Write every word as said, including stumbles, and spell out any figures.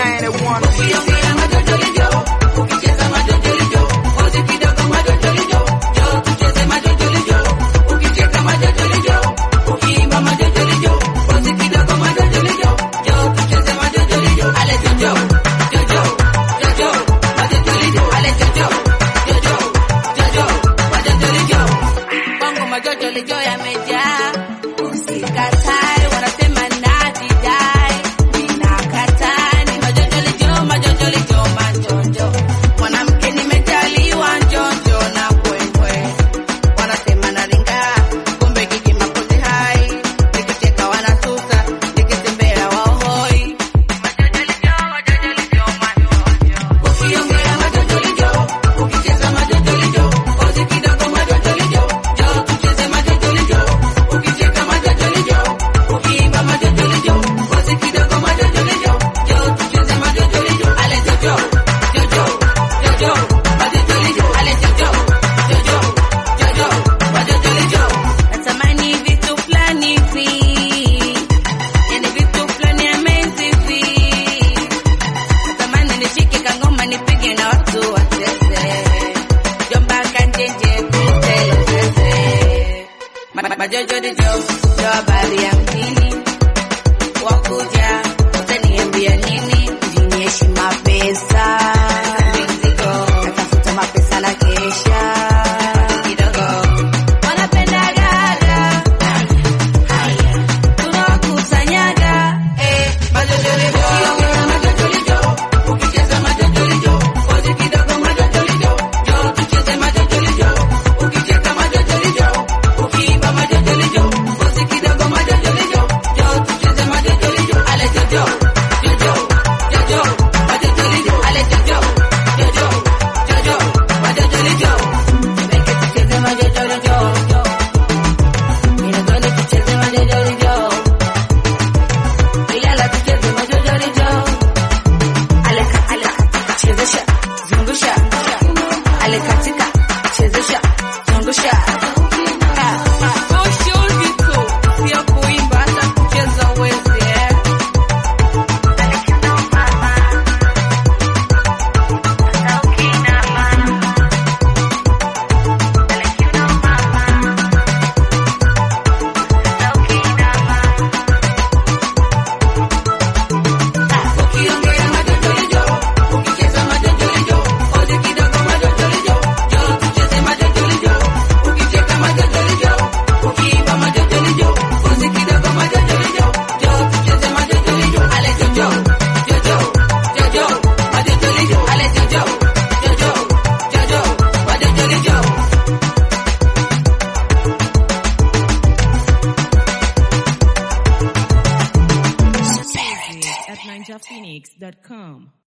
nine one. Ukiongea majojolijo, ukicheza majojolijo, pozi kidogo majojolijo, jo tucheze majojolijo, ukicheka majojolijo, ukiimba majojolijo, pozi kidogo majojolijo, jo tucheze majojolijo, ale jojo, jojo, jojo, majojolijo, ale jojo, jojo, jojo, majojolijo. Bongo majojolijo yamejaa, usikatae, wanasema najidai, ninakataa, ni majojolijo, majojolijo, majojo. Mwanamke nimejaliwa njonjo na kwekwe, wanasema naringa, kumbe kiki mapozi hai, nikicheka wanasusa, nikitembea waohoi. Majojolijo, majojolijo, majojo. Ukiongea majojolijo, ukicheza majojolijo, pozi kidogo majojolijo, jo tucheze majojolijo, ukicheka majojolijo, ukiimba majojolijo, pozi kidogo majojolijo, jo tucheze majojolijo, ale jojo, jojo, jojo, majojolijo, ale jojo, jojo, jojo, majojolijo. Natamani vitu fulani hivi, yani vitu fulani amazing hivi. Natamani nishike kangoma nipige na watu wacheze, jomba kanjenje kutelezeze. Majojolijo, ndo habari ya mjini, wakuja utaniambia nini? Mjini heshima pesa, mizigo, natafuta mapesa na kesha kidogo, wanapenda gaga, haya tunawakusanyaga, eh, majojolijo. Ukiongea majojolijo, ukicheza majojolijo, pozi kidogo majojolijo, jo tucheze majojolijo, ukicheka majojolijo, ukiimba majojolijo, pozi kidogo majojolijo, jo tucheze majojolijo, ale jojo, jojo, jojo, majojolijo, ale jojo, jojo, jojo, majojolijo. Tubeke tucheze majojolijo, Minogoni tucheze majojolijo, Ilala tucheze majojolijo, ale katika chezesha, zungusha, ale katika chezesha, zungusha. Social vitu, sio kuimba hata kucheza uwezi, eh. Ukiongea majojolijo, ukicheza majojolijo, pozi kidogo majojolijo, jo tucheze majojolijo, ukicheka majojolijo, ukiimba majojolijo, pozi kidogo majojolijo, jo tucheze majojolijo, ale jojo, jojo, jojo, majojolijo, ale jojo, jojo, jojo, majojolijo. at ninja phoenix dot com.